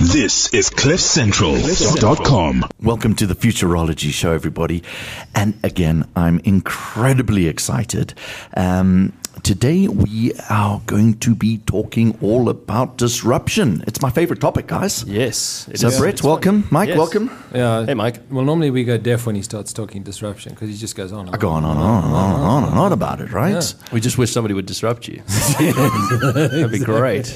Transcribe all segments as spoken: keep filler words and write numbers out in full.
This is cliff central dot com. Welcome to the Futurology Show, everybody. And again, I'm incredibly excited. Um, today, we are going to be talking all about disruption. It's my favorite topic, guys. Yes. So, is. Brett, welcome. Fun. Mike, yes. welcome. Yeah. Hey, Mike. Well, normally we go deaf when he starts talking disruption because he just goes on. And I go on and on and on and on and on about it, right? Yeah. We just wish somebody would disrupt you. That'd be great.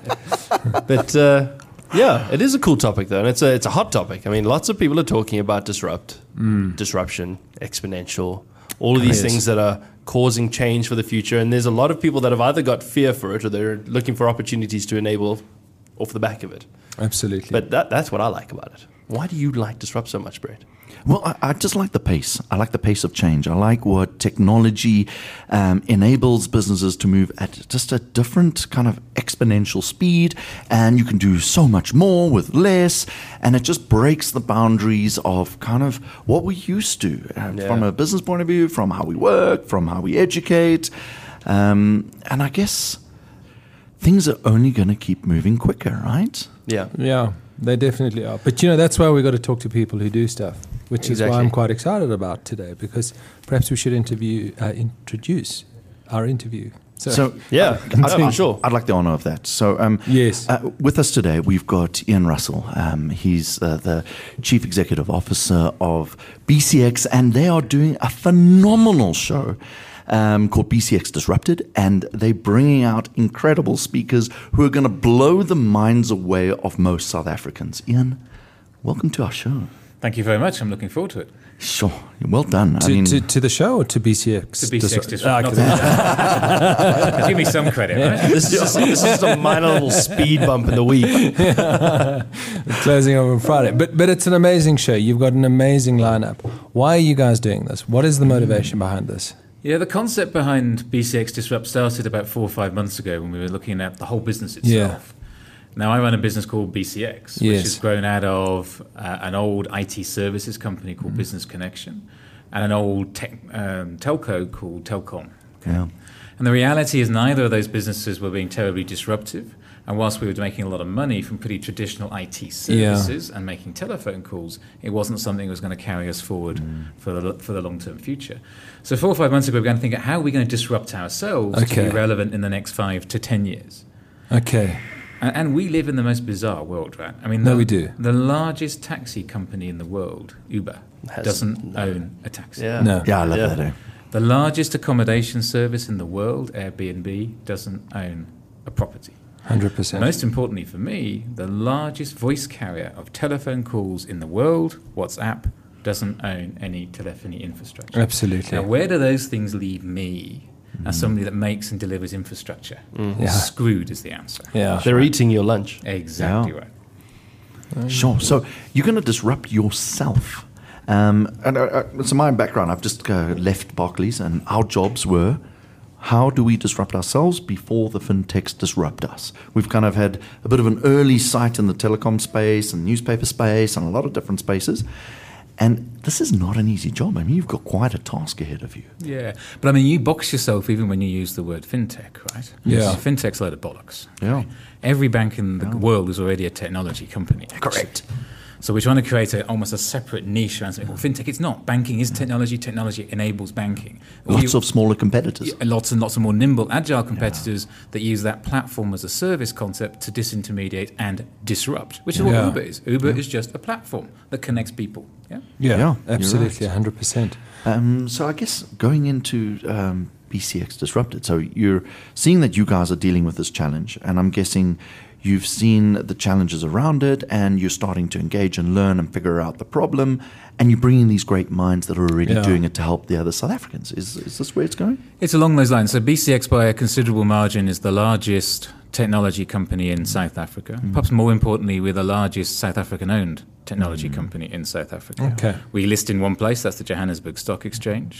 But uh, yeah, it is a cool topic though, and it's a it's a hot topic. I mean, lots of people are talking about disrupt, mm. disruption, exponential, all of these Yes. things that are causing change for the future. And there's a lot of people that have either got fear for it or they're looking for opportunities to enable off the back of it. Absolutely. But that that's what I like about it. Why do you like disrupt so much, Brett? Well, I, I just like the pace. I like the pace of change. I like what technology um, enables businesses to move at just a different kind of exponential speed, and you can do so much more with less, and it just breaks the boundaries of kind of what we used to uh, Yeah. from a business point of view, from how we work, from how we educate, um, and I guess things are only going to keep moving quicker, right? Yeah. yeah, they definitely are. But you know, that's why we got to talk to people who do stuff, which is why Exactly. I'm quite excited about today, because perhaps we should interview, uh, introduce our interview. So, So Yeah, I'd, I'm sure. I'd like the honor of that. So, um, Yes. uh, with us today, we've got Ian Russell. Um, he's uh, the Chief Executive Officer of B C X, and they are doing a phenomenal show um, called B C X Disrupted, and they're bringing out incredible speakers who are going to blow the minds away of most South Africans. Ian, welcome to our show. Thank you very much. I'm looking forward to it. Sure, well done. to, I mean, to, to the show or to B C X? To B C X Disrupt- Disrupt. Ah, Not okay. to- Give me some credit, right? This is just this is just a minor little speed bump in the week. Closing over on Friday. But, but it's an amazing show. You've got an amazing lineup. Why are you guys doing this? What is the motivation behind this? Yeah, the concept behind B C X Disrupt started about four or five months ago when we were looking at the whole business itself. Yeah. Now, I run a business called B C X, which Yes. has grown out of uh, an old I T services company called Mm. Business Connection and an old tech, um, telco called Telcom. yeah. And the reality is neither of those businesses were being terribly disruptive. And whilst we were making a lot of money from pretty traditional I T services and making telephone calls, it wasn't something that was going to carry us forward Mm. for the for the long-term future. So four or five months ago, we began to think, how are we going to disrupt ourselves Okay. to be relevant in the next five to ten years? Okay. And, and we live in the most bizarre world, right? I mean, No, the, we do. The largest taxi company in the world, Uber, Has doesn't no- own a taxi. Yeah. No. Yeah, I love Yeah. that. Eh? The largest accommodation service in the world, Airbnb, doesn't own a property. one hundred percent. Most importantly for me, the largest voice carrier of telephone calls in the world, WhatsApp, doesn't own any telephony infrastructure. Absolutely. Now, where do those things leave me as somebody that makes and delivers infrastructure? Yeah. Screwed is the answer. Yeah. They're eating your lunch. Exactly Yeah. right. Sure. So you're going to disrupt yourself. Um, and uh, uh, so my background, I've just uh, left Barclays, and our jobs were, how do we disrupt ourselves before the fintechs disrupt us? We've kind of had a bit of an early sight in the telecom space and newspaper space and a lot of different spaces. And this is not an easy job. I mean, you've got quite a task ahead of you. Yeah, but I mean, you box yourself even when you use the word fintech, right? Yeah. Fintech's a load of bollocks. Yeah. Every bank in the world is already a technology company. Correct. So we're trying to create a, almost a separate niche around something called fintech. It's not. Banking is technology. Technology enables banking. Lots You- of smaller competitors. Yeah, lots and lots of more nimble, agile competitors that use that platform as a service concept to disintermediate and disrupt, which is what Yeah. Uber is. Uber is just a platform that connects people. Yeah. Yeah, Yeah, you're absolutely, right. one hundred percent. Um, so I guess going into um, B C X Disrupted, so you're seeing that you guys are dealing with this challenge, and I'm guessing you've seen the challenges around it, and you're starting to engage and learn and figure out the problem, and you're bringing these great minds that are already Yeah. doing it to help the other South Africans. Is, is this where it's going? It's along those lines. So B C X, by a considerable margin, is the largest technology company in South Africa. Mm-hmm. Perhaps more importantly, we're the largest South African-owned technology company in South Africa. Okay. We list in one place, that's the Johannesburg Stock Exchange.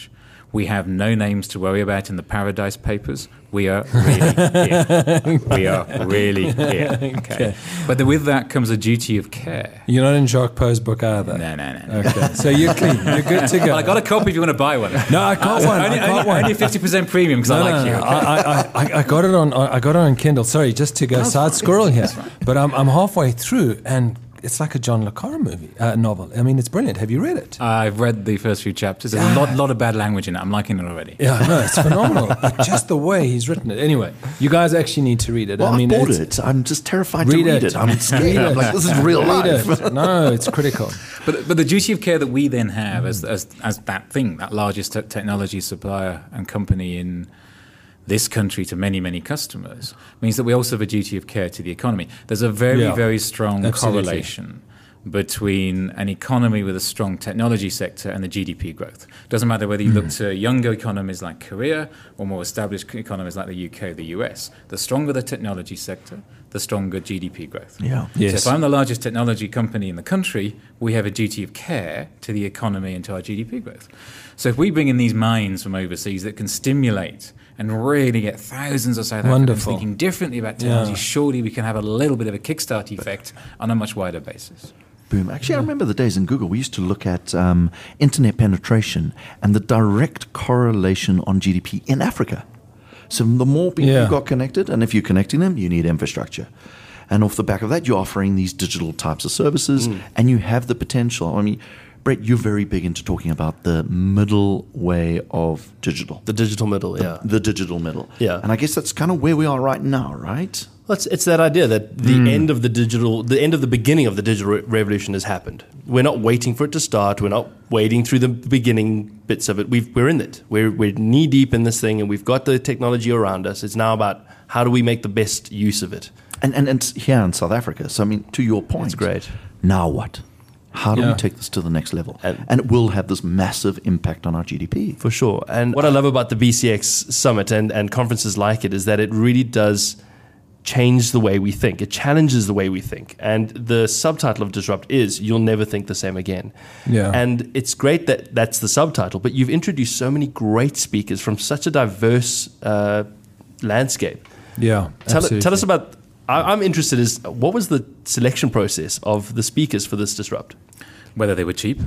We have no names to worry about in the Paradise Papers. We are really here. We are really here. Okay. Okay. But with that comes a duty of care. You're not in Jacques Poe's book either. No, no, no. Okay. So you're clean. You're good to go. Well, I got a copy if you want to buy one. No, I got one. Only, I got only, one. only fifty percent premium because No, I like no, you. no. Okay? I, I, I, I got it on. I got it on Kindle. Sorry, just to go side squirrel here. But I'm, I'm halfway through, and it's like a John le Carre movie uh, novel. I mean, it's brilliant. Have you read it? I've read the first few chapters. There's a lot, lot of bad language in it. I'm liking it already. Yeah, no, it's phenomenal. But just the way he's written it. Anyway, you guys actually need to read it. Well, I mean, I bought it's- it. I'm just terrified Read to read it. it. I'm scared. Read I'm it. like, this is real Read life. it. No, it's critical. But but the duty of care that we then have as as, as that thing, that largest te- technology supplier and company in this country to many, many customers, means that we also have a duty of care to the economy. There's a very, Yeah, very strong absolutely. correlation between an economy with a strong technology sector and the G D P growth. Doesn't matter whether you look to younger economies like Korea or more established economies like the U K or the U S. The stronger the technology sector, the stronger G D P growth. Yeah. Yes. So if I'm the largest technology company in the country, we have a duty of care to the economy and to our G D P growth. So if we bring in these minds from overseas that can stimulate and really get thousands of South Africans Wonderful. thinking differently about technology, Yeah. surely we can have a little bit of a kickstart effect on a much wider basis. Boom. Actually, I remember the days in Google, we used to look at um, internet penetration and the direct correlation on G D P in Africa. So the more people Yeah. you got connected, and if you're connecting them, you need infrastructure. And off the back of that, you're offering these digital types of services, and you have the potential. I mean, Brett, you're very big into talking about the middle way of digital, The digital middle, yeah. the digital middle. Yeah. And I guess that's kind of where we are right now, right? Well, it's, it's that idea that the end of the digital, the end of the beginning of the digital re- revolution has happened. We're not waiting for it to start. We're not waiting through the beginning bits of it. We've, we're in it. We're, we're knee deep in this thing, and we've got the technology around us. It's now about how do we make the best use of it. And, and, and here in South Africa. So, I mean, to your point. It's great. Now what? How do Yeah. we take this to the next level? And- And, it will have this massive impact on our G D P. For sure. And what I love about the B C X Summit and, and conferences like it is that it really does change the way we think. It challenges the way we think. And the subtitle of Disrupt is You'll Never Think the Same Again. Yeah. And it's great that that's the subtitle, but you've introduced so many great speakers from such a diverse uh, landscape. Yeah. Tell, absolutely. tell us about, I, I'm interested is, what was the selection process of the speakers for this Disrupt? Whether they were cheap.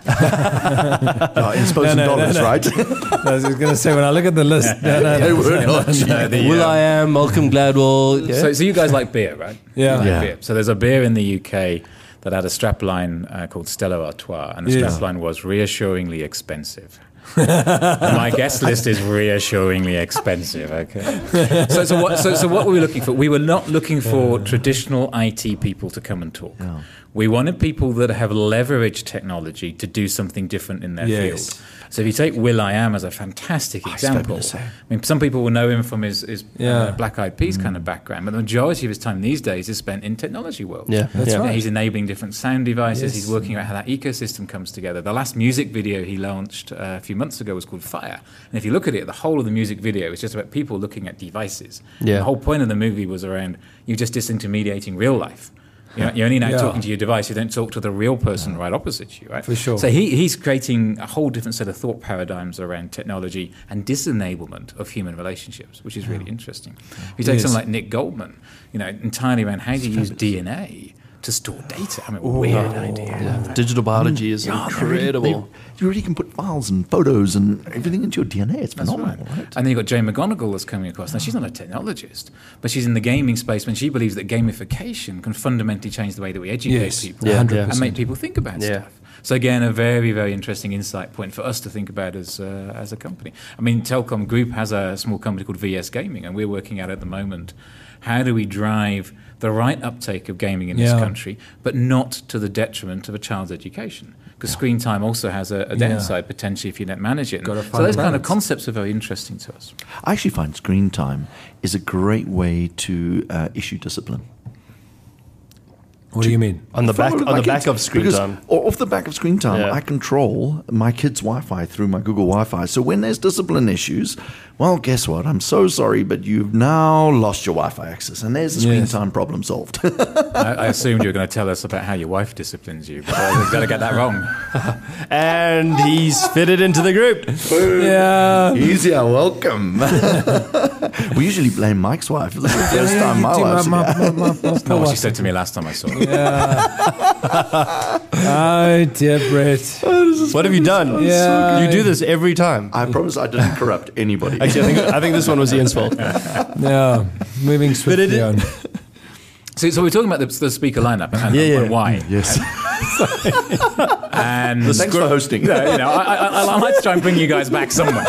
Uh, in supposed No, no, no, dollars, no. right? I was going to say, when I look at the list, no, no, They no. were not cheap. Uh, the, Will uh, I Am, Malcolm Gladwell. Yeah. So, so you guys like beer, right? Yeah. You like Yeah. beer. So there's a beer in the U K that had a strapline uh, called Stella Artois, and the Yeah. strapline was reassuringly expensive. My guest list is reassuringly expensive. Okay. So, so, what, so, so what were we looking for? We were not looking for traditional I T people to come and talk. Yeah. We wanted people that have leveraged technology to do something different in their Yes. field. So if you take Will I Am as a fantastic I was example, hoping to say. I mean, some people will know him from his, his Yeah. uh, Black Eyed Peas kind of background, but the majority of his time these days is spent in technology world. Yeah, That's yeah. right. He's enabling different sound devices. Yes. He's working out how that ecosystem comes together. The last music video he launched uh, a few months ago was called Fire. And if you look at it, the whole of the music video is just about people looking at devices. Yeah. The whole point of the movie was around you just disintermediating real life. You know, you're only now Yeah. talking to your device. You don't talk to the real person right opposite you, right? For sure. So he, he's creating a whole different set of thought paradigms around technology and disenablement of human relationships, which is really interesting. If you take Yes. someone like Nick Goldman, you know, entirely around how do you use D N A to store data? I mean, weird idea. Digital biology is Yeah, they really- incredible. they- you really can put files and photos and everything into your D N A. It's That's phenomenal, right. right? And then you've got Jane McGonigal that's coming across. Now, she's not a technologist, but she's in the gaming space when she believes that gamification can fundamentally change the way that we educate Yes, people Yeah, one hundred yeah. and percent. make people think about Yeah. stuff. So again, a very, very interesting insight point for us to think about as uh, as a company. I mean, Telcom Group has a small company called V S Gaming, and we're working out at the moment how do we drive the right uptake of gaming in Yeah. this country, but not to the detriment of a child's education. Because screen time also has a, a Yeah. downside potentially if you don't manage it. Gotta So find those a kind of balance. concepts are very interesting to us. I actually find screen time is a great way to uh, issue discipline. What do you mean? On the back Follow on my the back kids, of screen because time. o- Off the back of screen time, Yeah. I control my kids' Wi-Fi through my Google Wi-Fi. So when there's discipline issues, well, guess what? I'm so sorry, but you've now lost your Wi-Fi access, and there's the screen Yes. time problem solved. I, I assumed you were going to tell us about how your wife disciplines you, but I've got to get that wrong. And he's fitted into the group. Yeah. Easier, welcome. We usually blame Mike's wife. This is the first time my wife's my, here. my, my, my, Not what she said to me last time I saw her. Oh, dear Brett. What have you done? Yeah. You do this every time. I promise I didn't corrupt anybody. Actually, I think I think this one was Ian's fault. Yeah. Moving swiftly it- on. So, so we're talking about the, the speaker lineup and, Yeah, yeah. and why. Yes. And Thanks for hosting. Yeah, you know, I, I, I like to try and bring you guys back somewhere.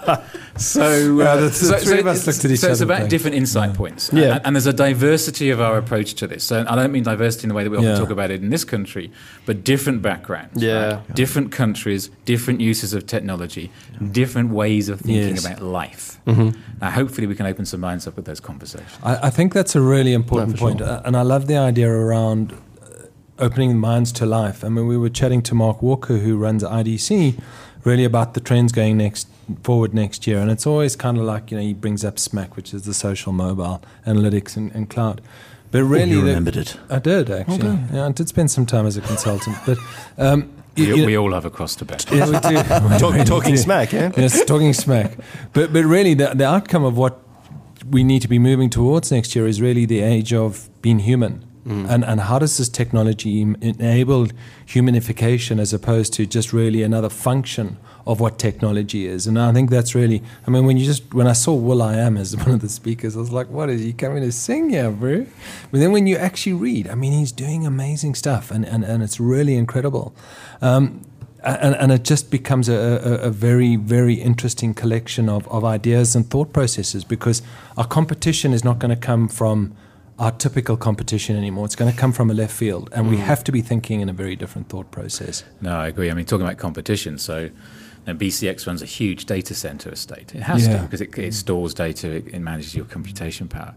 So, uh, Yeah, the- the so, three of us it's- looked at each so it's other about going, different insight points. Yeah. And, and there's a diversity of our approach to this. So I don't mean diversity in the way that we often Yeah. talk about it in this country, but different backgrounds. Yeah. right? Different countries, different uses of technology, different ways of thinking Yes. about life. Now, hopefully, we can open some minds up with those conversations. I, I think that's a really important No, for point. sure. Uh, and I love the idea around uh, opening minds to life. I mean, we were chatting to Mark Walker, who runs I D C, really about the trends going next forward next year. And it's always kind of like, you know, he brings up SMAC, which is the social mobile analytics and, and cloud. But really, you the- remembered it. I did actually. Yeah, I did spend some time as a consultant. But um, you- We, you- we all have a cross to bear. yeah, we do. We Talk, really talking do. smack, yeah? Yes, talking smack. But but really, the, the outcome of what we need to be moving towards next year is really the age of being human. And and how does this technology em- enable humanification as opposed to just really another function of what technology is? And I think that's really, I mean, when you just, when I saw Will I Am as one of the speakers, I was like, what is he coming to sing here, bro? But then when you actually read, I mean, he's doing amazing stuff and, and, and it's really incredible. Um, and, and it just becomes a, a, a very, very interesting collection of, of ideas and thought processes, because our competition is not going to come from our typical competition anymore. It's going to come from a left field, and we have to be thinking in a very different thought process. No, I agree. I mean, talking about competition, so and B C X runs a huge data center estate. It has Yeah. to, because it, it stores data, it, it manages your computation power.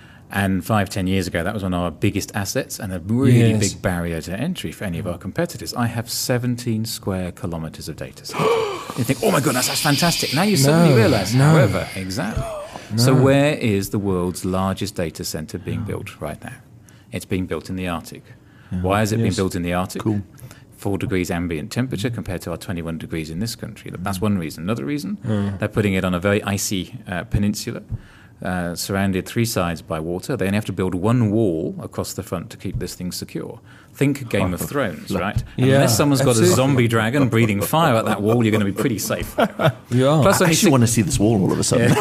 And five, ten years ago, that was one of our biggest assets and a really Yes. big barrier to entry for any of our competitors. I have seventeen square kilometers of data center. You think, oh my goodness, that's fantastic. Now you suddenly No, realize, no. however, exactly. So where is the world's largest data center being built right now? It's being built in the Arctic. Why is it being Yes. built in the Arctic? Cool. Four degrees ambient temperature compared to our twenty-one degrees in this country. That's one reason. Another reason, Mm. they're putting it on a very icy uh, peninsula, uh, surrounded three sides by water. They only have to build one wall across the front to keep this thing secure. Think Game of Thrones, right? Yeah, Unless someone's got a absolutely. zombie dragon breathing fire at that wall, you're going to be pretty safe. Yeah. Plus, I only actually want to see this wall all of a sudden.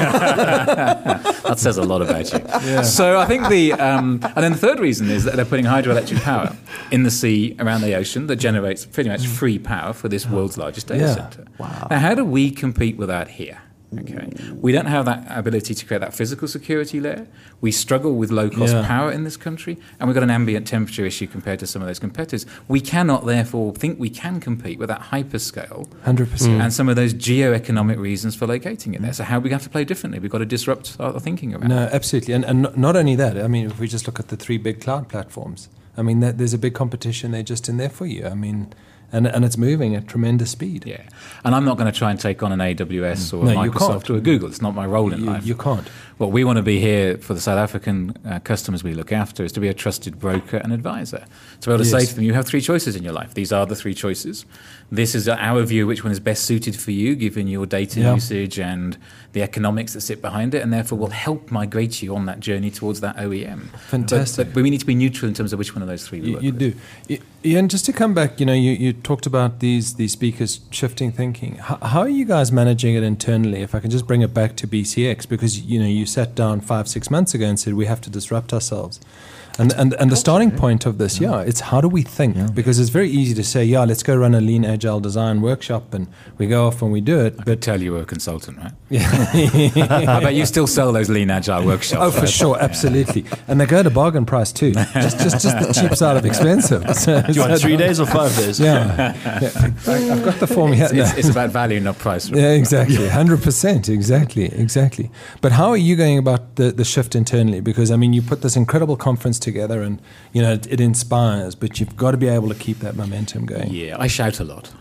that says a lot about you. So I think the um, and then the third reason is that they're putting hydroelectric power in the sea around the ocean that generates pretty much free power for this world's largest data Yeah. center. Now, how do we compete with that here? Okay, we don't have that ability to create that physical security layer. We struggle with low-cost Yeah. power in this country, and we've got an ambient temperature issue compared to some of those competitors. We cannot, therefore, think we can compete with that hyperscale one hundred percent. and some of those geo-economic reasons for locating it there. So how we have to play differently? We've got to disrupt our thinking around it. No, absolutely. And, and not- not only that, I mean, if we just look at the three big cloud platforms, I mean, that, there's a big competition there just in there for you. I mean, and, and it's moving at tremendous speed. Yeah, and I'm not going to try and take on an A W S or a No, you Microsoft can't. or a Google. It's not my role in You, life. you can't. What we want to be here for the South African uh, customers we look after is to be a trusted broker and advisor. To be able to Yes. say to them, you have three choices in your life. These are the three choices. This is our view, which one is best suited for you, given your data Yeah. usage and the economics that sit behind it, and therefore will help migrate you on that journey towards that O E M. Fantastic. But, but we need to be neutral in terms of which one of those three we You, work you with. do. I- Ian, just to come back, you know, you, you talked about these these speakers shifting thinking. How, how are you guys managing it internally? If I can just bring it back to B C X, because, you know, you sat down five, six months ago and said we have to disrupt ourselves. And, and, and the starting point of this, yeah, it's how do we think? Because it's very easy to say, yeah, let's go run a lean agile design workshop, and we go off and we do it. But But tell you were a consultant, right? I bet you still sell those lean agile workshops. oh, for right? sure, absolutely. And they go at a bargain price too. Just just, just the cheap side of expensive. So, Do you want three days or five days? Yeah, yeah. I, I've got the form here. It's, it's, it's about value, not price. Yeah, exactly. one hundred percent. Exactly. Exactly. But how are you going about the, the shift internally? Because, I mean, you put this incredible conference together, and you know it, it inspires. But you've got to be able to keep that momentum going. Yeah, I shout a lot.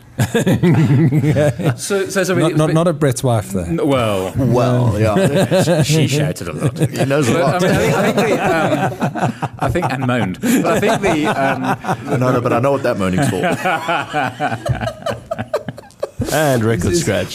so, so, so Not, not, not at Brett's wife, though. N- Well, Well, yeah. she shouted a lot. He knows a But, lot. I, mean, I, think, I, think the, um, I think and moaned. But I think the um, No, no, but I know what that moaning's for. And record scratch.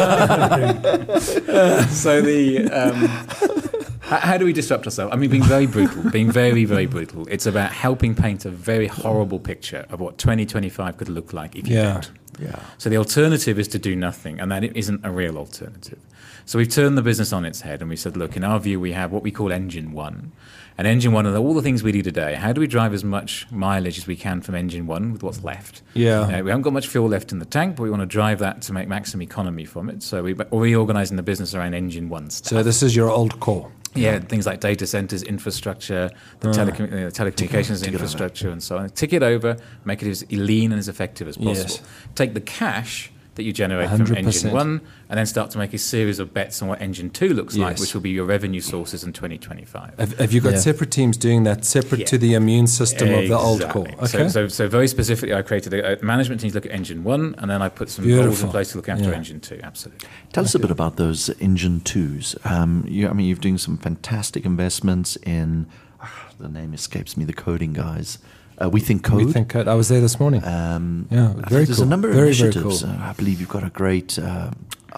so the um, how, how do we disrupt ourselves? I mean, being very brutal, being very, very brutal. It's about helping paint a very horrible picture of what twenty twenty-five could look like if you Yeah. don't. Yeah. So the alternative is to do nothing, and that it isn't a real alternative. So we've turned the business on its head, and we said, look, in our view, we have what we call Engine One. And Engine One, and all the things we do today, how do we drive as much mileage as we can from Engine One with what's left? Yeah. Uh, we haven't got much fuel left in the tank, but we want to drive that to make maximum economy from it. So we're reorganizing the business around Engine One stuff. So this is your old core. Yeah, things like data centers, infrastructure, the telecom- uh, telecommunications infrastructure, and so on. Tick it over, make it as lean and as effective as possible. Yes. Take the cash that you generate one hundred from percent. Engine One, and then start to make a series of bets on what Engine Two looks like, Yes. which will be your revenue sources in twenty twenty-five. Have, have you got Yeah. separate teams doing that, separate Yeah. to the immune system of the old core? Exactly. Okay. So, so, so very specifically, I created a, a management team to look at Engine One, and then I put some goals in Beautiful. place to look after Yeah. Engine Two. Absolutely. Tell us a bit about those Engine twos. Um, you, I mean, you're doing some fantastic investments in, ah, the name escapes me, the coding guys. Uh, we think code. We think code. I was there this morning. Um, Yeah, I think very There's cool. a number of Very, very initiatives. cool. Uh, I believe you've got a great uh,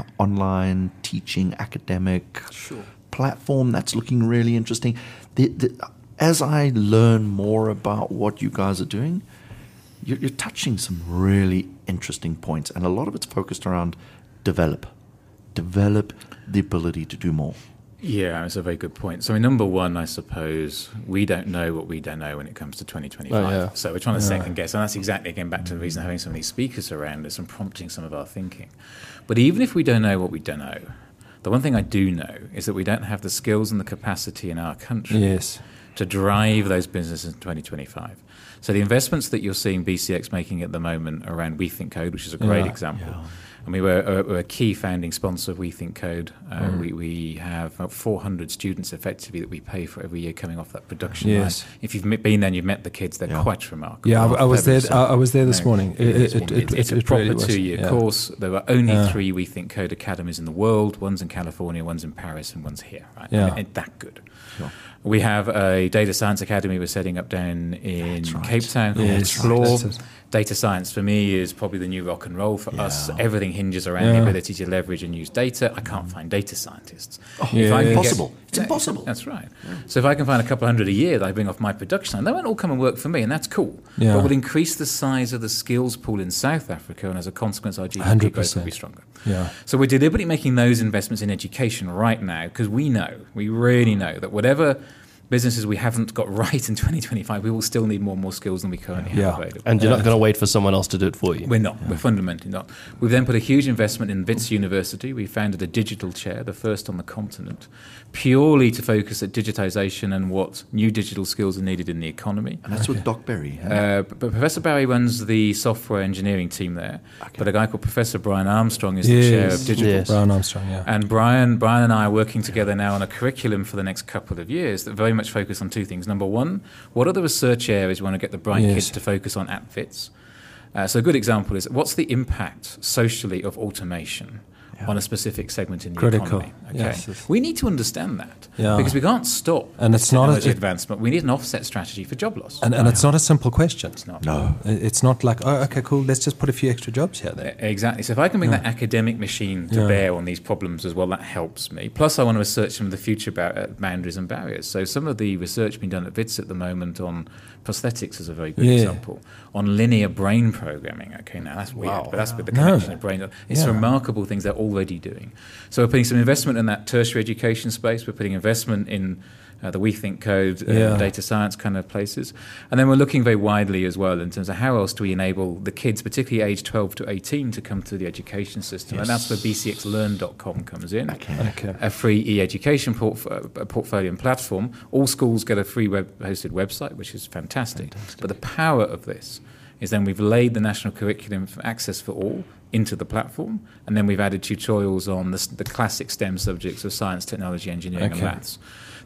online teaching academic platform that's looking really interesting. The, the, as I learn more about what you guys are doing, you're, you're touching some really interesting points, and a lot of it's focused around develop, develop the ability to do more. Yeah, that's a very good point. So, number one, I suppose we don't know what we don't know when it comes to twenty twenty-five. Oh, yeah. So we're trying to second guess, and that's exactly again back to the reason having some of these speakers around us and prompting some of our thinking. But even if we don't know what we don't know, the one thing I do know is that we don't have the skills and the capacity in our country Yes. to drive those businesses in twenty twenty-five. So the investments that you're seeing B C X making at the moment around We Think Code, which is a great Yeah. example. I mean, we're, a- we're a key founding sponsor of We Think Code. Uh, Mm. we, we have about four hundred students effectively that we pay for every year coming off that production Yes. line. If you've met- been there and you've met the kids, they're Yeah. quite remarkable. Yeah, I, I was there. Fabulous. I, I was there this No, morning. It, it's, it, it, it's- it, it's it, a it proper really was. two-year Yeah. course. There are only Yeah. three We Think Code academies in the world. One's in California, one's in Paris, and one's here. Right? Yeah. I mean, it's that good. We have a data science academy we're setting up down in That's right. Cape Town called Yes, Explore. that's it. Data science for me is probably the new rock and roll for us. Yeah. Everything hinges around Yeah. the ability to leverage and use data. I can't find data scientists. Yeah. If I can get- Impossible. It's impossible. That's right. So if I can find a couple hundred a year that I bring off my production line, they won't all come and work for me, and that's cool. Yeah. But we'll increase the size of the skills pool in South Africa, and as a consequence, our G D P growth will be one hundred percent. stronger. Yeah. So we're deliberately making those investments in education right now because we know, we really know that whatever businesses we haven't got right in twenty twenty-five, we will still need more and more skills than we currently Yeah. have available. And you're not going to wait for someone else to do it for you. We're not. We're fundamentally not. We've then put a huge investment in Wits University. We founded a digital chair, the first on the continent, purely to focus at digitization and what new digital skills are needed in the economy. And that's with Doc Berry. huh? Uh, but Professor Barry runs the software engineering team there, but a guy called Professor Brian Armstrong is the chair of Yes. digital. Yes. Brian Armstrong, yeah. And Brian, Brian and I are working together now on a curriculum for the next couple of years that very much focus on two things. Number one, what are the research areas we want to get the bright Yes. kids to focus on at Wits? Uh, so a good example is what's the impact socially of automation on a specific segment in the Critical. economy? Okay, Yes, yes. we need to understand that Yeah. because we can't stop And it's not a- technology it- advancement. We need an offset strategy for job loss. And, and it's not a simple question. It's not. No. It- It's not like, oh, okay, cool, let's just put a few extra jobs here then. Exactly. So if I can bring that academic machine to Yeah. bear on these problems as well, that helps me. Plus, I want to research some of the future ba- uh, boundaries and barriers. So some of the research being done at Wits at the moment on prosthetics is a very good Yeah. example. On linear brain programming. Okay, now that's weird, Wow. but that's with the No. connection of brain. It's Yeah. remarkable things they're already doing. So we're putting some investment in that tertiary education space. We're putting investment in uh, the We Think Code, uh, Yeah. data science kind of places. And then we're looking very widely as well in terms of how else do we enable the kids, particularly age twelve to eighteen, to come through the education system. And that's where B C X learn dot com comes in. Okay. A free e-education portf- uh, portfolio and platform. All schools get a free web hosted website, which is fantastic. But the power of this is then we've laid the national curriculum for access for all into the platform, and then we've added tutorials on the, the classic STEM subjects of science, technology, engineering, Okay. and maths.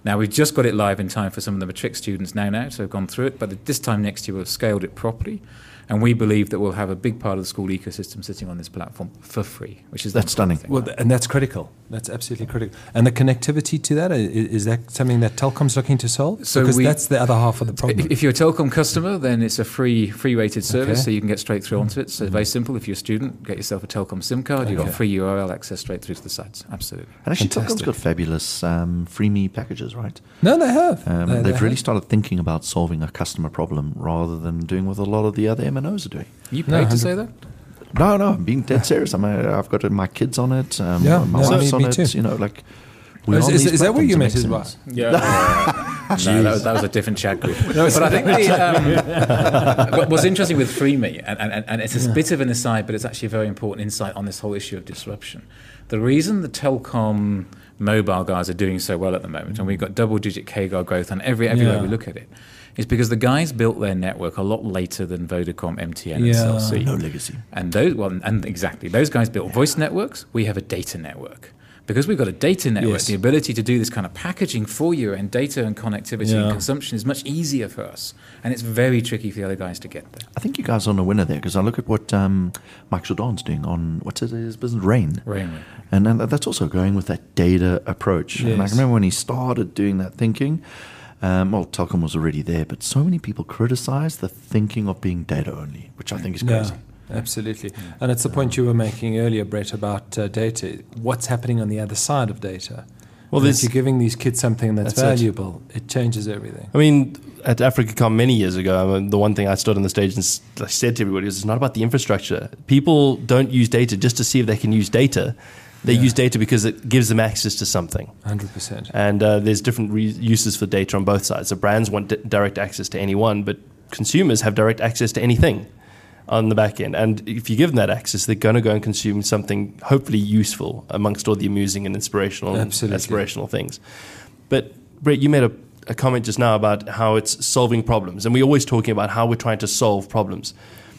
Now, we've just got it live in time for some of the matric students now, now, so we've gone through it, but this time next year we've scaled it properly. And we believe that we'll have a big part of the school ecosystem sitting on this platform for free, which is That's stunning. thing. Well, th- and that's critical. That's absolutely critical. And the connectivity to that, i- is that something that Telkom's looking to solve? So because we- that's the other half of the problem. If if you're a Telkom customer, then it's a free free rated service, Okay. so you can get straight through onto it. So it's very simple. If you're a student, get yourself a Telkom SIM card. You've got Okay. free U R L access straight through to the sites. Absolutely. And actually, Telkom's Fantastic. got fabulous um, freemium packages, right? No, they have. Um, They- they've they really have. started thinking about solving a customer problem rather than doing what a lot of the other M N Os are doing. You No, paid one to hundred say that? No, no, I'm being dead serious. I'm, uh, I've got uh, my kids on it. Um, Yeah, my no, wife's me- on me it. too. You know, like. we're Is- on is- these is that what you platforms, it meant makes as sense. Yeah. no, that was, that was a different chat group. But I think the, um, what- what's interesting with FreeMe, and, and, and it's a bit of an aside, but it's actually a very important insight on this whole issue of disruption. The reason the Telkom mobile guys are doing so well at the moment, and we've got double-digit C A G R growth on every everywhere Yeah. we look at it, is because the guys built their network a lot later than Vodacom, M T N, and Yeah. Cell C. No legacy. And those, well, and exactly, those guys built voice networks. We have a data network. Because we've got a data network, Yes. the ability to do this kind of packaging for you and data and connectivity Yeah. and consumption is much easier for us. And it's very tricky for the other guys to get there. I think you guys are on a winner there because I look at what um, Mike Jordan's doing on what's it, his business, Rain. Rain. And, and that's also going with that data approach. And I Yes. can remember when he started doing that thinking, um, well, Telkom was already there, but so many people criticize the thinking of being data only, which I think is crazy. Yeah, absolutely. And it's the point you were making earlier, Brett, about uh, data. What's happening on the other side of data? Well, And there's- if you're giving these kids something that's, That's it. valuable, it. changes everything. I mean, at AfricaCom many years ago, I mean, the one thing I stood on the stage and s- I said to everybody was, it's not about the infrastructure. People don't use data just to see if they can use data. They Yeah. use data because it gives them access to something. one hundred percent. And uh, there's different re- uses for data on both sides. So brands want di- direct access to anyone, but consumers have direct access to anything on the back end. And if you give them that access, they're going to go and consume something hopefully useful amongst all the amusing and inspirational and Absolutely. aspirational things. But Brett, you made a, a comment just now about how it's solving problems. And we're always talking about how we're trying to solve problems.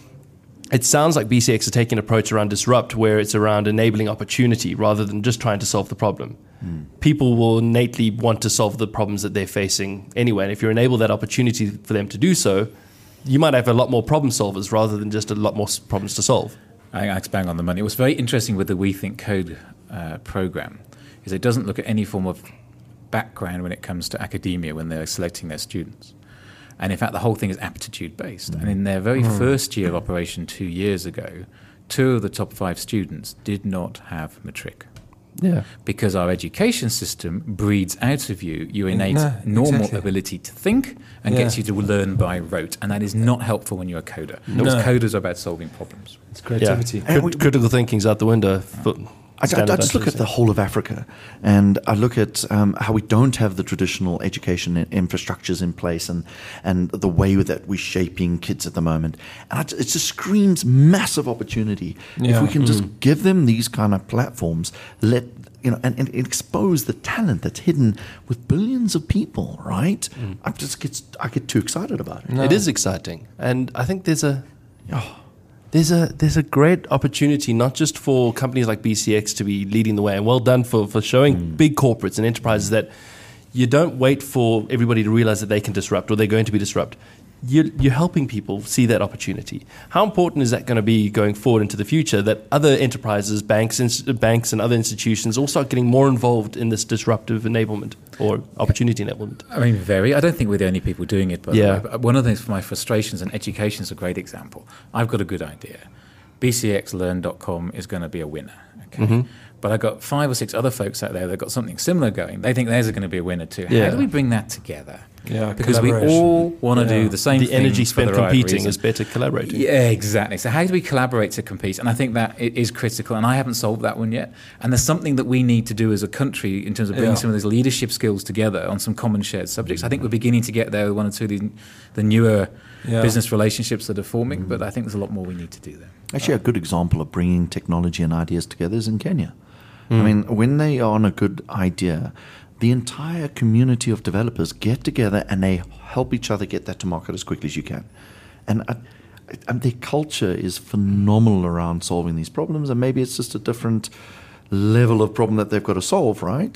It sounds like B C X is taking an approach around disrupt where it's around enabling opportunity rather than just trying to solve the problem. People will innately want to solve the problems that they're facing anyway. And if you enable that opportunity for them to do so, you might have a lot more problem solvers rather than just a lot more s- problems to solve. I think that's bang on the money. What's very interesting with the We Think Code uh, program is it doesn't look at any form of background when it comes to academia when they're selecting their students. And in fact, the whole thing is aptitude-based. And in their very first year of operation two years ago, two of the top five students did not have matric. Yeah. Because our education system breeds out of you your innate No, normal exactly. ability to think and Yeah. gets you to learn by rote. And that is not helpful when you're a coder. No. Because coders are about solving problems. It's creativity. Yeah. Crit- critical thinking's out the window. For I, I, I just look at the whole of Africa, and I look at um, how we don't have the traditional education i- infrastructures in place, and and the way that we're shaping kids at the moment. And I, ju- it just screams massive opportunity if Yeah. we can just give them these kind of platforms, let you know, and, and expose the talent that's hidden with billions of people. Right? I just get I get too excited about it. It is exciting, and I think there's a there's a there's a great opportunity not just for companies like B C X to be leading the way, and well done for for showing big corporates and enterprises that you don't wait for everybody to realize that they can disrupt or they're going to be disrupted. You're, you're helping people see that opportunity. How important is that going to be going forward into the future that other enterprises, banks, ins- banks, and other institutions all start getting more involved in this disruptive enablement or opportunity enablement? I mean, very. I don't think we're the only people doing it. By Yeah. the way. But one of the things for my frustrations, and education is a great example. I've got a good idea. B C X learn dot com is going to be a winner. Okay. Mm-hmm. But I've got five or six other folks out there that got something similar going. They think theirs are going to be a winner too. Yeah. How do we bring that together? Yeah, Because we collaboration. all want to Yeah. do the same The thing. energy for spent the right competing reason. is better collaborating. Yeah, exactly. So how do we collaborate to compete? And I think that it is critical, and I haven't solved that one yet. And there's something that we need to do as a country in terms of bringing Yeah. some of these leadership skills together on some common shared subjects. I think we're beginning to get there with one or two of the, the newer Yeah. business relationships that are forming, but I think there's a lot more we need to do there. Actually, a good example of bringing technology and ideas together is in Kenya. I mean, when they are on a good idea, the entire community of developers get together and they help each other get that to market as quickly as you can. And, uh, and their culture is phenomenal around solving these problems. And maybe it's just a different level of problem that they've got to solve, right?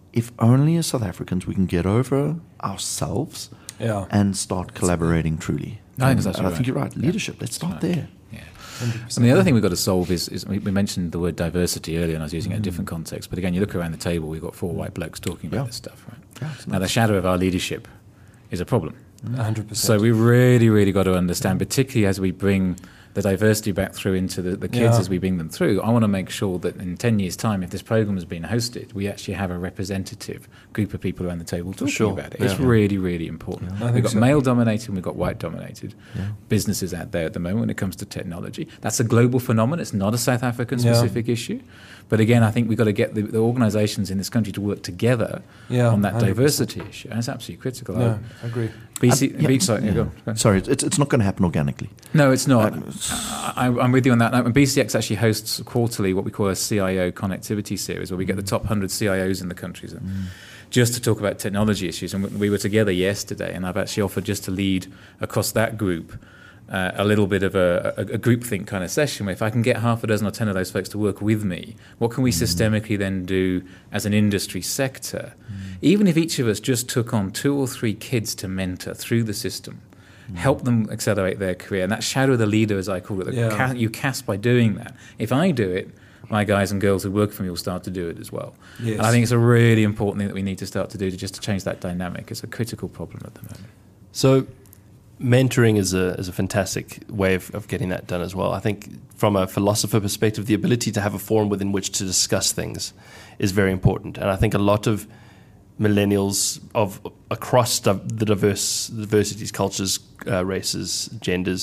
if only as South Africans we can get over ourselves Yeah. and start collaborating truly. I think that's and actually I think right. you're right. Leadership. Let's start right. there. Yeah. And the other thing we've got to solve is, is we we mentioned the word diversity earlier, and I was using it in a different context. But again, you look around the table, we've got four white blokes talking about Yeah. this stuff, right? Yeah, it's Now, the nice. shadow of our leadership is a problem. one hundred percent. So we really, really got to understand, particularly as we bring the diversity back through into the, the kids Yeah. as we bring them through. I want to make sure that in ten years' time, if this program has been hosted, we actually have a representative group of people around the table talking sure. about it. It's Yeah. really, really important. I We've think got so. male-dominated and we've got white-dominated businesses out there at the moment when it comes to technology. That's a global phenomenon. It's not a South African-specific issue. But again, I think we've got to get the, the organisations in this country to work together Yeah, on that one hundred percent. diversity issue. And it's absolutely critical. No, I agree. B C, Um, yeah, B C, sorry, yeah. go on, go on. Sorry, it's, it's not going to happen organically. No, it's not. Um, I, I'm with you on that. And B C X actually hosts quarterly what we call a C I O connectivity series, where we get the top one hundred C I Os in the countries and just to talk about technology issues. And we were together yesterday, and I've actually offered just to lead across that group uh, a little bit of a, a, a groupthink kind of session where if I can get half a dozen or ten of those folks to work with me, what can we systemically then do as an industry sector? Even if each of us just took on two or three kids to mentor through the system, help them accelerate their career. And that shadow of the leader, as I call it, that Yeah. ca- you cast by doing that. If I do it, my guys and girls who work for me will start to do it as well. Yes. And I think it's a really important thing that we need to start to do to just to change that dynamic. It's a critical problem at the moment. So, mentoring is a is a fantastic way of, of getting that done as well. I think from a philosopher perspective, the ability to have a forum within which to discuss things is very important. And I think a lot of millennials of across di- the diverse diversities, cultures, uh, races, genders,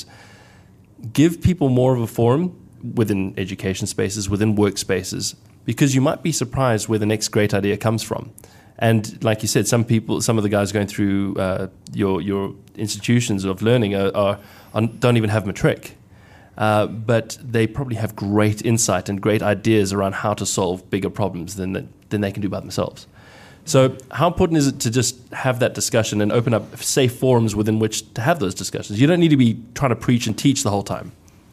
give people more of a forum within education spaces, within workspaces, because you might be surprised where the next great idea comes from. And like you said, some people, some of the guys going through uh, your your institutions of learning are, are, are don't even have matric, uh, but they probably have great insight and great ideas around how to solve bigger problems than than they can do by themselves. So how important is it to just have that discussion and open up safe forums within which to have those discussions? You don't need to be trying to preach and teach the whole time.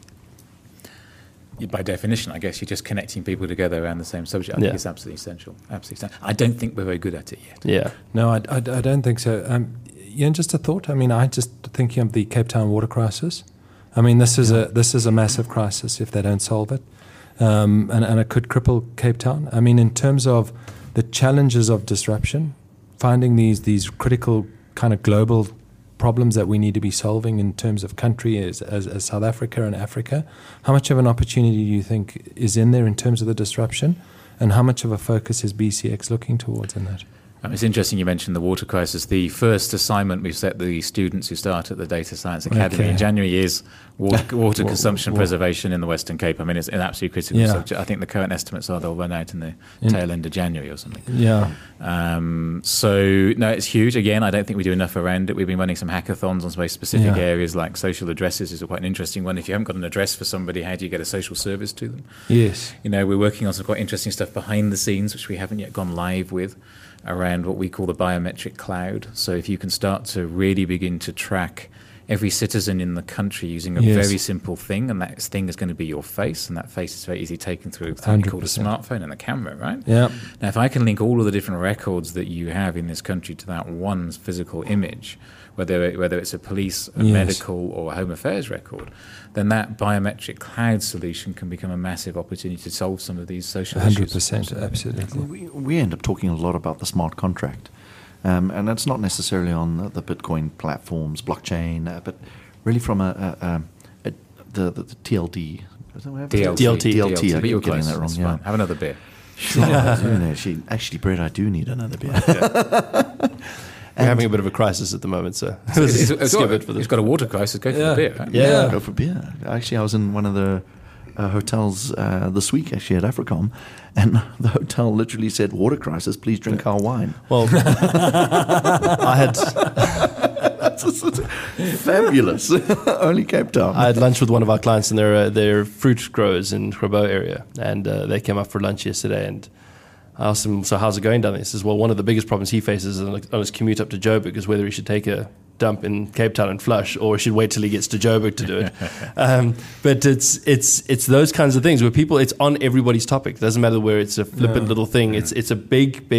By definition, I guess you're just connecting people together around the same subject. I Yeah. think it's absolutely essential. Absolutely essential. I don't think we're very good at it yet. Yeah. No, I, I, I don't think so. Um, yeah, just a thought. I mean, I just thinking of the Cape Town water crisis. I mean, this is a this is a massive crisis if they don't solve it, um, and and it could cripple Cape Town. I mean, in terms of the challenges of disruption, finding these these critical kind of global problems that we need to be solving in terms of country as, as, as South Africa and Africa, how much of an opportunity do you think is in there in terms of the disruption, and how much of a focus is B C X looking towards in that? Um, it's interesting you mentioned the water crisis. The first assignment we've set the students who start at the Data Science Academy Okay. in January is water, water Wa- consumption wa- preservation in the Western Cape. I mean, it's an absolutely critical Yeah. subject. I think the current estimates are they'll run out in the In- tail end of January or something. Yeah. Um, so, no, it's huge. Again, I don't think we do enough around it. We've been running some hackathons on some very specific Yeah. areas like social addresses is quite an interesting one. If you haven't got an address for somebody, how do you get a social service to them? Yes. You know, we're working on some quite interesting stuff behind the scenes, which we haven't yet gone live with, around what we call the biometric cloud. So if you can start to really begin to track every citizen in the country using a Yes. very simple thing, and that thing is going to be your face, and that face is very easy taken through something called a one hundred percent. smartphone and a camera, right? Yeah. Now, if I can link all of the different records that you have in this country to that one physical image, whether it, whether it's a police, a Yes. medical, or a home affairs record, then that biometric cloud solution can become a massive opportunity to solve some of these social one hundred issues. percent. Absolutely. We, we end up talking a lot about the smart contract. Um, and that's not necessarily on the, the Bitcoin platforms, blockchain, uh, but really from a, a, a, a the, the, the T L D. Is that what D L T. D L T. D L T, I But you're keep getting close. that wrong, It's yeah. fine. Have another beer. Actually, actually, Brett, I do need another beer. We're having a bit of a crisis at the moment, so It's, it's, it's skip got, it for it's this. got a water crisis. Go for Yeah. the beer, right? Yeah. Go for beer. Actually, I was in one of the uh, hotels uh, this week, actually, at Africom, and the hotel literally said, water crisis, please drink our wine. Well, I had Fabulous. Only Cape Town. I had lunch with one of our clients, and they're uh, they're fruit growers in Grabo area, and uh, they came up for lunch yesterday, and I asked him, so how's it going down there? He says, well, one of the biggest problems he faces on on his commute up to Joburg is whether he should take a dump in Cape Town and flush, or he should wait till he gets to Joburg to do it. um, but it's it's it's those kinds of things where people, it's on everybody's topic. It doesn't matter where it's a flippant No. little thing. It's it's a big big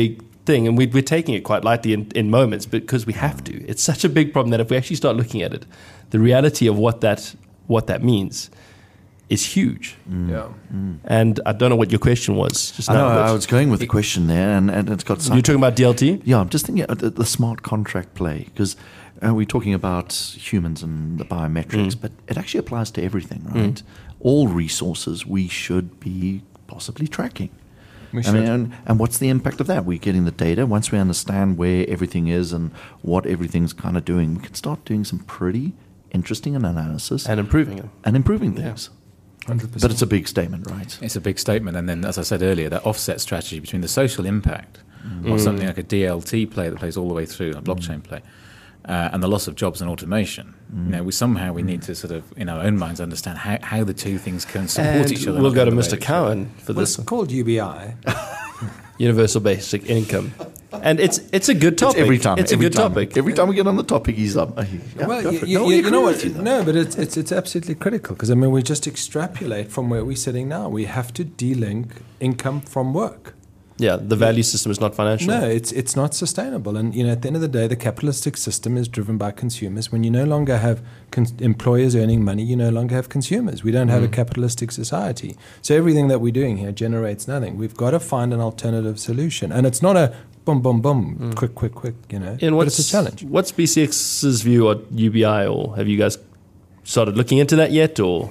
thing, and we, we're taking it quite lightly in, in moments because we have to. It's such a big problem that if we actually start looking at it, the reality of what that what that means is huge. Mm. Yeah. Mm. And I don't know what your question was. Just I now, know, but I was going with the question there, and, and it's got some. You're talking about D L T? Yeah, I'm just thinking of the, the smart contract play, because uh, we're talking about humans and the biometrics, Mm. but it actually applies to everything, right? Mm. All resources we should be possibly tracking. We I should. mean, and, and what's the impact of that? We're getting the data. Once we understand where everything is and what everything's kind of doing, we can start doing some pretty interesting analysis And improving it. and improving Yeah. things. one hundred percent. But it's a big statement, right? It's a big statement. And then, as I said earlier, that offset strategy between the social impact Mm. of something like a D L T play that plays all the way through, a blockchain play, uh, and the loss of jobs and automation. You know, we somehow we need to sort of, in our own minds, understand how, how the two things can support And each other. we'll not go to get in the way Mister of each other. Cowan for Well, this it's one. called U B I. Universal Basic Income. And it's it's a good topic. It's every time. It's every a good time. topic. Every time we get on the topic, he's up. He, yeah, well, go you, for it. you, No, you, we you know agree what? with you, though. No, but it's, it's it's absolutely critical, because I mean we just extrapolate from where we're sitting now. We have to delink income from work. Yeah, the value system is not financial. No, it's it's not sustainable. And you know, at the end of the day, the capitalistic system is driven by consumers. When you no longer have con- employers earning money, you no longer have consumers. We don't have a capitalistic society. So everything that we're doing here generates nothing. We've got to find an alternative solution, and it's not a boom, boom, boom, quick, quick, quick. You know, And but what's it's a challenge. What's B C X's view on U B I, or have you guys started looking into that yet? Or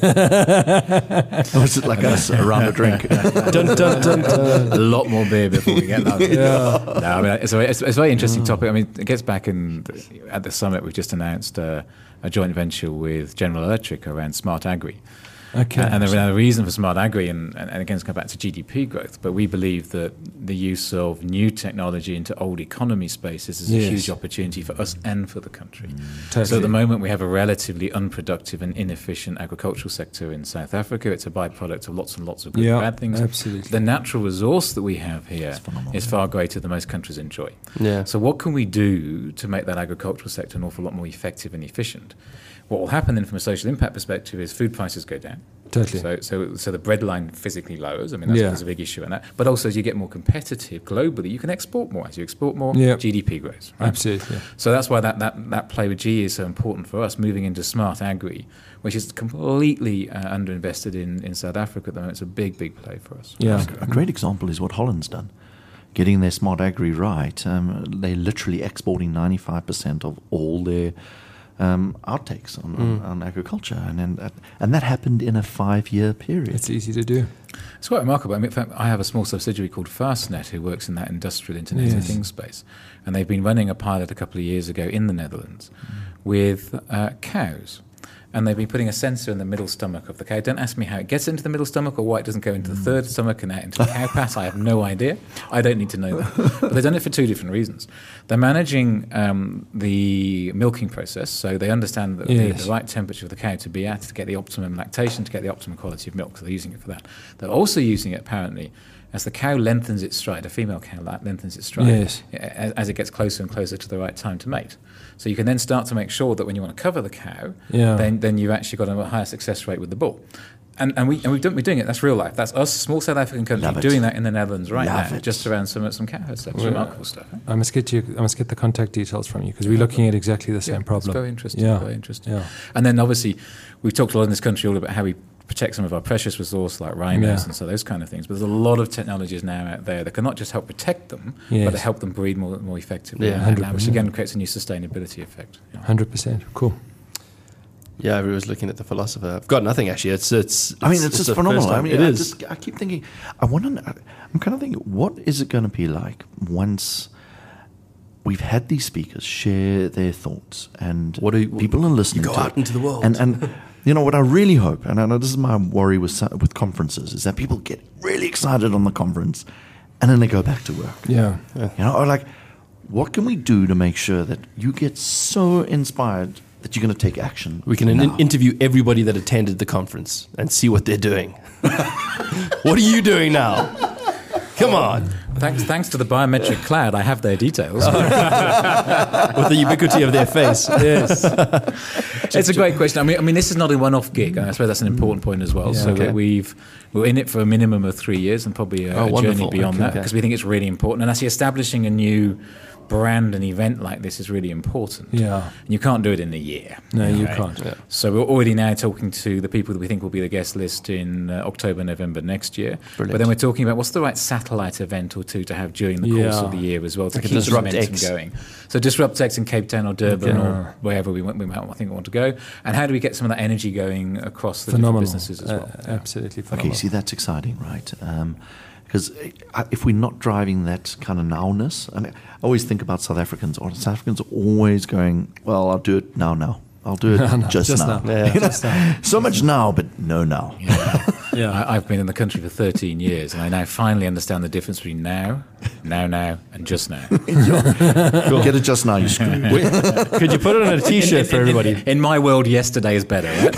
Or is it like us around a drink? dun, dun, dun, dun. A lot more beer before we get that. Yeah. No, I mean, it's a, it's, it's a very interesting topic. I mean, it gets back in at the summit. We've just announced uh, a joint venture with General Electric around smart agri. Okay. And, and the, the reason for smart agri, and, and, and again, it's come back to G D P growth, but we believe that the use of new technology into old economy spaces is Yes. a huge opportunity for us and for the country. Totally. So at the moment, we have a relatively unproductive and inefficient agricultural sector in South Africa. It's a byproduct of lots and lots of good Yeah, and bad things. absolutely. The natural resource that we have here phenomenal, is far greater than most countries enjoy. Yeah. So what can we do to make that agricultural sector an awful lot more effective and efficient? What will happen then from a social impact perspective is food prices go down. Totally. So, so, so the bread line physically lowers. I mean, that's, Yeah. that's a big issue in that. But also, as you get more competitive globally, you can export more. As you export more, Yeah. G D P grows. Right? Absolutely. So that's why that, that, that play with G E is so important for us, moving into smart agri, which is completely uh, underinvested in, in South Africa at the moment. It's a big, big play for us. Yeah. A great example is what Holland's done. Getting their smart agri right. Um, they're literally exporting ninety-five percent of all their um, outtakes on, on, on agriculture. And, then that, and that happened in a five-year period. It's easy to do. It's quite remarkable. I mean, in fact, I have a small subsidiary called Fastnet who works in that industrial Internet of Yes. Things space. And they've been running a pilot a couple of years ago in the Netherlands with uh, cows. And they've been putting a sensor in the middle stomach of the cow. Don't ask me how it gets into the middle stomach or why it doesn't go into the third stomach and out into the cow path. I have no idea. I don't need to know that. But they've done it for two different reasons. They're managing um, the milking process, so they understand that Yes. the, the right temperature of the cow to be at to get the optimum lactation, to get the optimum quality of milk. So they're using it for that. They're also using it, apparently, as the cow lengthens its stride, a female cow lengthens its stride, Yes. as, as it gets closer and closer to the right time to mate. So you can then start to make sure that when you want to cover the cow, Yeah. then, then you've actually got a higher success rate with the bull. And, and, we, and we've done, we're doing it, that's real life. That's us, small South African country, Love it. doing that in the Netherlands right Love now, it. just around some, some cow herds. That's Well, remarkable stuff. Eh? I must get you. I must get the contact details from you, because we're looking at exactly the same Yeah, problem. It's very interesting. Yeah. Very interesting. Yeah. And then obviously, we've talked a lot in this country all about how we protect some of our precious resource like rhinos Yeah. and so those kind of things. But there's a lot of technologies now out there that can not just help protect them, Yes. but to help them breed more more effectively. Yeah, and, one hundred and which percent. again creates a new sustainability effect. Yeah. one hundred percent. Cool. Yeah, I was looking at the philosopher. I've got nothing actually. It's it's. I mean, it's, just the phenomenal. first I time. mean, it I is. just I keep thinking. I want to. I'm kind of thinking, what is it going to be like once we've had these speakers share their thoughts and What do you- people are listening? you go to out it. into the world. and and you know what I really hope, and I know this is my worry with so- with conferences, is that people get really excited on the conference, and then they go back to work. Yeah. You know, or like, what can we do to make sure that you get so inspired that you're going to take action? We can in- now? interview everybody that attended the conference and see what they're doing. What are you doing now? Come on. Thanks, thanks to the biometric cloud, I have their details. With the ubiquity of their face. Yes, it's a great question. I mean, I mean, this is not a one-off gig, and I suppose that's an important point as well. Yeah. so Okay. that we've we're in it for a minimum of three years, and probably a, Oh, a journey wonderful. beyond Okay. that, because we think it's really important. And actually, establishing a new brand and event like this is really important. Yeah. And you can't do it in a year. No, you Okay? can't. Yeah. So we're already now talking to the people that we think will be the guest list in uh, October, November next year. Brilliant. But then we're talking about what's the right satellite event or two to have during the course Yeah. of the year as well to Like a keep the Disrupt momentum X. going. So Disrupt X in Cape Town or Durban Okay. or wherever we, want, we might I think we want to go. And how do we get some of that energy going across the Phenomenal. different businesses as well? Uh, absolutely Okay, phenomenal. see, that's exciting, right? Because if we're not driving that kind of nowness, I mean, I always think about South Africans, or South Africans are always going, well, I'll do it now, now. I'll do it No, no, just, just now. now. Yeah. You know? Just now. So much now, but no now. Yeah. I, I've been in the country for thirteen years, and I now finally understand the difference between now, now, now, and just now. Get it just now, you screw. Could you put it on a T-shirt for everybody? In, in my world, yesterday is better, right?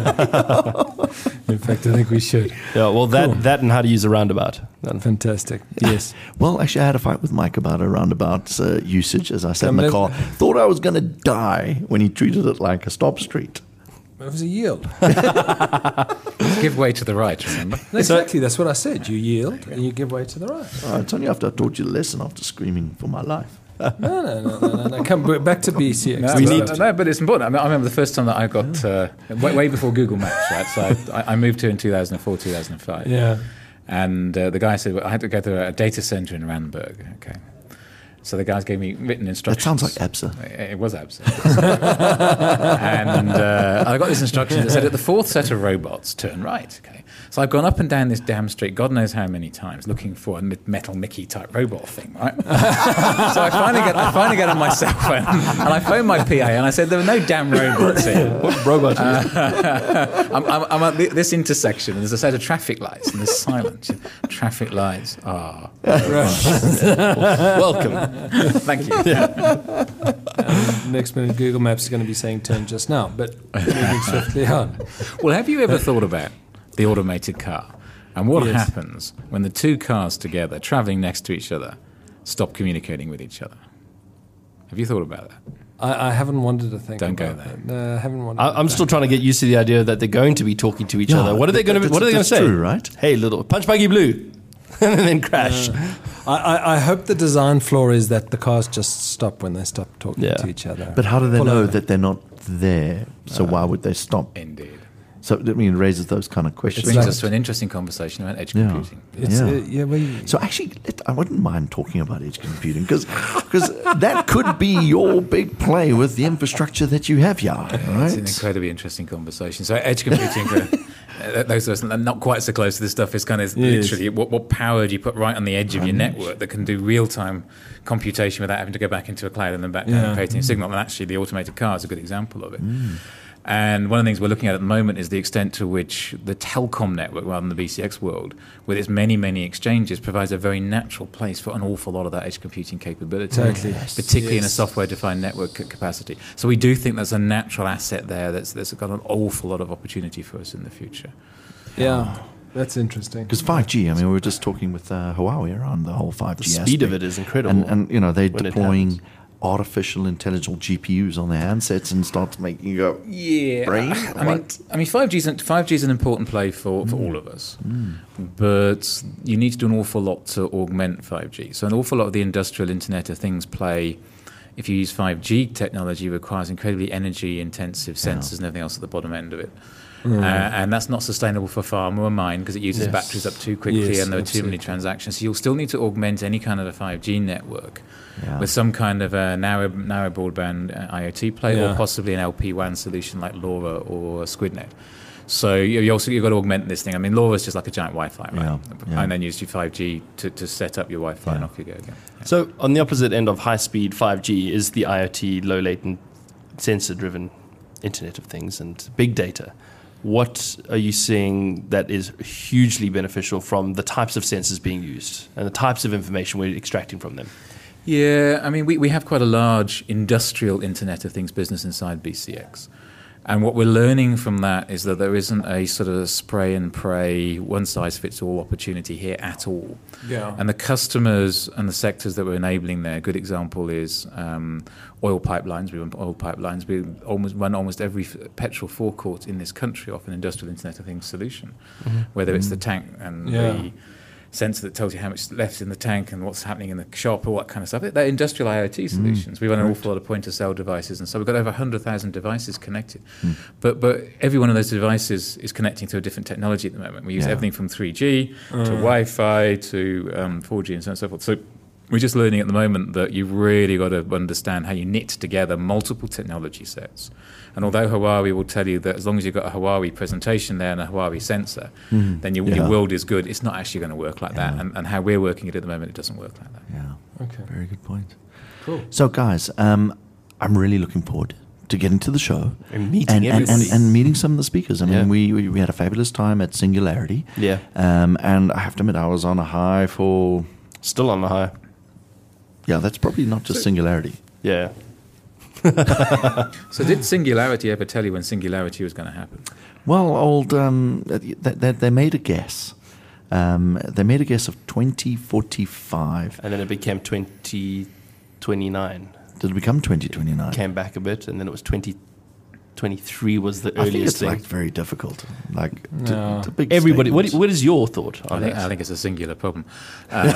In fact, I think we should. Yeah, well, that, Cool. that and how to use a roundabout. Then. Fantastic. Yes. Well, actually, I had a fight with Mike about a roundabout uh, usage as I sat in the Um, car. Thought I was going to die when he treated it like a stop street. It was a yield. Give way to the right, remember? Exactly. That's what I said. You yield and you give way to the right. Oh, it's only after I taught you the lesson after screaming for my life. No, no, no, no, no. no. Come b- back to B C X. No, We no, need no, no, but it's important. I, mean, I remember the first time that I got, uh, way, way before Google Maps, right? So I, I moved here in two thousand four, two thousand five. Yeah. And uh, the guy said, well, I had to go to a data center in Randburg. Okay. So the guys gave me written That instructions. sounds like ABSA. It it was absent. And uh, I got this instruction that said, at the fourth set of robots, turn right. Okay. So I've gone up and down this damn street, God knows how many times, looking for a mi- metal Mickey type robot thing, right? So I finally get, I finally get on my cell phone and I phone my P A and I said, there are no damn robots here. What robot? I'm, I'm, I'm at thi- this intersection and there's a set of traffic lights and there's silence. Traffic lights. Ah, Welcome. thank you. Next minute, Google Maps is going to be saying turn just now, but moving swiftly on. Well, have you ever thought about the automated car and what Yes. happens when the two cars together, traveling next to each other, stop communicating with each other? Have you thought about that? I, I haven't wanted to think. Don't go about there. that. No, I haven't wanted. I, to I'm think. still trying to get used to the idea that they're going to be talking to each Yeah, other. What are they that- going to? that- What are they going to that's say? true, right? Hey, little punch buggy blue, and then crash. I, I, I hope the design flaw is that the cars just stop when they stop talking Yeah. to each other. But how do they Pull know over. that they're not there? So why would they stop? Indeed. So I mean, it raises those kind of Which questions. brings like- us to an interesting conversation about edge Yeah. computing. It's, Yeah. uh, yeah, well, you- So actually, let, I wouldn't mind talking about edge computing because that could be your big play with the infrastructure that you have, yeah. It's an Right? incredibly interesting conversation. So edge computing, for uh, those of us not quite so close to this stuff, is kind of Yes. literally what, what power do you put right on the edge of your network that can do real-time computation without having to go back into a cloud and then back down Yeah. and creating a signal. And actually, the automated car is a good example of it. And one of the things we're looking at at the moment is the extent to which the telecom network, rather than the B C X world, with its many, many exchanges, provides a very natural place for an awful lot of that edge computing capability. Totally. Particularly in a Yes. software-defined network c- capacity. So we do think there's a natural asset there that's, that's got an awful lot of opportunity for us in the future. yeah, that's interesting. Because five G, I mean, we were just talking with uh, Huawei around the whole five G The speed of aspect. it is incredible. And, and you know, they're when it deploying happens. artificial intelligent G P Us on their handsets and start making you go, Yeah, brain? I mean, I mean, five G is five G is an important play for, for all of us, but you need to do an awful lot to augment five G. So an awful lot of the industrial Internet of Things play, if you use five G technology, requires incredibly energy-intensive sensors and everything else at the bottom end of it. Uh, and that's not sustainable for farm or mine because it uses Yes. batteries up too quickly Yes, and there are too many absolutely. transactions. So you'll still need to augment any kind of a five G network Yeah. with some kind of a narrow, narrow broadband uh, IoT play or Yeah. possibly an L P WAN solution like LoRa or SquidNet. So you, you also you've got to augment this thing. I mean, LoRa is just like a giant Wi-Fi, right? Yeah, yeah. And then use your five G to, to set up your Wi-Fi and Yeah. off you go again. Yeah. So on the opposite end of high-speed five G is the IoT, low-latent, sensor-driven Internet of Things and big data. What are you seeing that is hugely beneficial from the types of sensors being used and the types of information we're extracting from them? Yeah, I mean, we, we have quite a large industrial Internet of Things business inside B C X. And what we're learning from that is that there isn't a sort of spray and pray, one-size-fits-all opportunity here at all. Yeah. And the customers and the sectors that we're enabling there, a good example is um, oil pipelines. We run oil pipelines. We almost run almost every f- petrol forecourt in this country off an industrial Internet of Things solution, mm-hmm. whether it's the tank and Yeah. the sensor that tells you how much left in the tank and what's happening in the shop or what kind of stuff. They're industrial IoT solutions. Mm, we run an awful lot of point-of-sale devices, and so we've got over one hundred thousand devices connected. Mm. But but every one of those devices is connecting to a different technology at the moment. We use yeah. everything from three G uh. to Wi-Fi to um, four G and so on and so forth. So we're just learning at the moment that you've really got to understand how you knit together multiple technology sets. And although Huawei will tell you that as long as you've got a Huawei presentation there and a Huawei sensor, mm. then your, yeah. your world is good, it's not actually going to work like yeah. that. And, and how we're working it at the moment, it doesn't work like that. Yeah. Okay. Very good point. Cool. So, guys, um, I'm really looking forward to getting to the show and meeting and, everybody. And, and, and meeting some of the speakers. I mean, yeah. we, we we had a fabulous time at Singularity. Yeah. Um, and I have to admit, I was on a high for... Still on the high. Yeah, that's probably not just so, Singularity. Yeah. So did Singularity ever tell you when Singularity was going to happen? Well, old um, they, they, they made a guess. Um, they made a guess of twenty forty-five. And then it became twenty twenty-nine. Did it become twenty twenty-nine? Came back a bit, and then it was twenty twenty-three was the I earliest think it's thing. like very difficult. Like no. to, to big Everybody, what, statements. what is your thought on I think, it? I think it's a singular problem. Uh,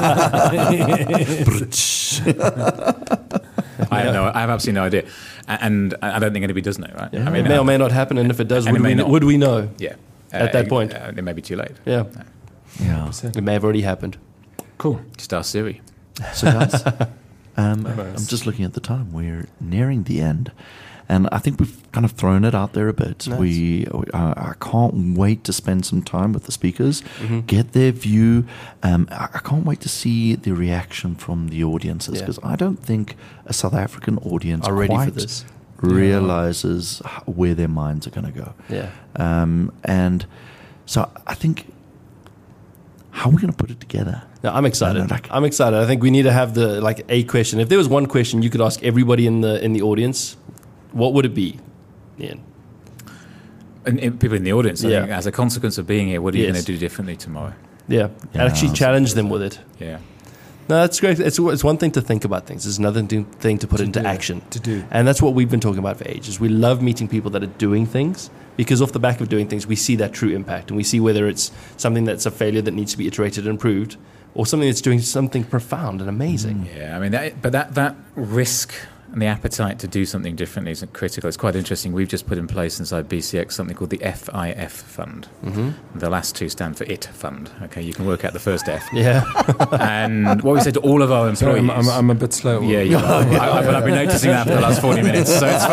I have no, I have absolutely no idea, and I don't think anybody does know, right? Yeah. I mean, it may uh, or may not happen, and if it does, and would it may we, not. would we know? Yeah, at uh, that point, uh, it may be too late. Yeah, yeah, it may have already happened. Cool. Just ask Siri. So, guys, um, I'm just looking at the time. We're nearing the end. And I think we've kind of thrown it out there a bit. Nice. We, uh, I can't wait to spend some time with the speakers, mm-hmm. get their view. Um, I, I can't wait to see the reaction from the audiences, because yeah. I don't think a South African audience are ready quite for this. realizes yeah. where their minds are going to go. Yeah. Um, and so I think, how are we going to put it together? No, I'm excited. No, no, like, I'm excited. I think we need to have the like a question. If there was one question you could ask everybody in the in the audience, what would it be, Ian? And, and people in the audience, I yeah. think, as a consequence of being here, what are you yes. going to do differently tomorrow? Yeah, yeah and actually challenge them with it. Yeah. No, that's great. It's, it's one thing to think about things. It's another thing to, thing to put to into do, action. To do. And that's what we've been talking about for ages. We love meeting people that are doing things, because off the back of doing things, we see that true impact. And we see whether it's something that's a failure that needs to be iterated and improved, or something that's doing something profound and amazing. Yeah, I mean, that, but that, that risk and the appetite to do something differently is critical. It's quite interesting. We've just put in place inside B C X something called the F I F Fund. Mm-hmm. The last two stand for IT Fund. Okay, you can work out the first F. Yeah. And what we said to all of our employees... Sorry, I'm, I'm, I'm a bit slow. Yeah, you are. I, I've, I've been noticing that for the last forty minutes, so it's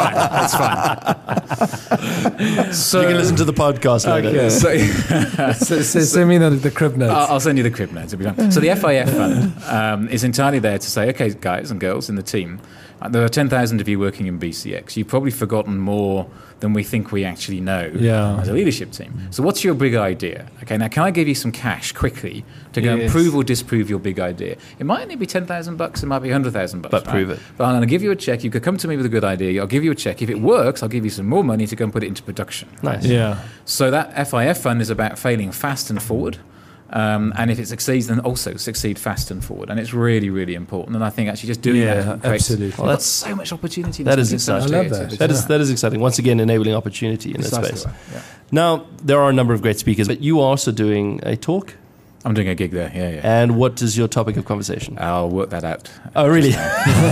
fine. It's fine. So, you can listen to the podcast later. Okay, so, so, so send me the, the crib notes. I'll, I'll send you the crib notes. It'll be fine. So the F I F Fund um, is entirely there to say, okay, guys and girls in the team, there are ten thousand of you working in B C X. You've probably forgotten more than we think we actually know yeah. as a leadership team. So what's your big idea? Okay, now can I give you some cash quickly to go yes. and prove or disprove your big idea? It might only be ten thousand bucks, it might be one hundred thousand bucks. But right? prove it. But I'm going to give you a check. You could come to me with a good idea. I'll give you a check. If it works, I'll give you some more money to go and put it into production. Nice. Yeah. So that F I F Fund is about failing fast and forward. Um, and if it succeeds, then also succeed fast and forward. And it's really, really important. And I think actually just doing yeah, that creates absolutely. well, that's so much opportunity. That is so exciting. I love that. That is, that is exciting. Once again, enabling opportunity in this space. Right, yeah. Now, there are a number of great speakers, but you are also doing a talk. I'm doing a gig there, yeah, yeah. And what is your topic of conversation? I'll work that out. Oh, really? B C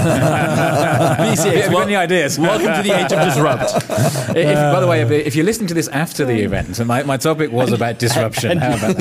X, Have you got any ideas? Welcome to the age of disrupt. If, by the way, if, if you're listening to this after the event, and my, my topic was about disruption. How about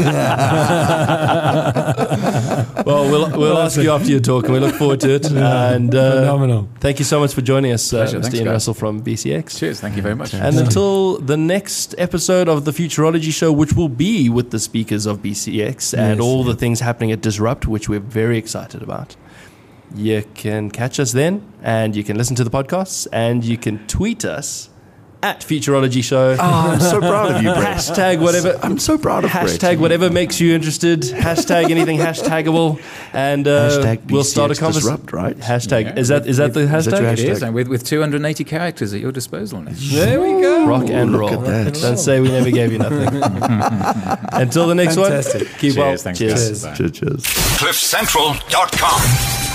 that? Well, we'll, we'll ask you after your talk, and we look forward to it. And uh, Phenomenal. Thank you so much for joining us, uh, Pleasure. Mister Thanks, Ian guys. Russell from B C X. Cheers, thank you very much. And until the next episode of the Futurology Show, which will be with the speakers of B C X and Yes. all the things happening at Disrupt, which we're very excited about. You can catch us then, and you can listen to the podcasts, and you can tweet us at Futurology Show. Oh, I'm so proud of you, Brett. Hashtag whatever. I'm so proud of Brett. Hashtag whatever makes you interested. Hashtag anything hashtagable. And uh, Hashtag we'll start a B C X conversation. Disrupt, right? Hashtag. Yeah. Is that is that the Is that hashtag? your It is, hashtag? and with, with two hundred eighty characters at your disposal now. There we go. Rock and Look roll. at that. Don't say we never gave you nothing. Until the next Fantastic. one. Keep Cheers, well. thanks, Cheers. guys. Bye. Cheers, cheers. cliff central dot com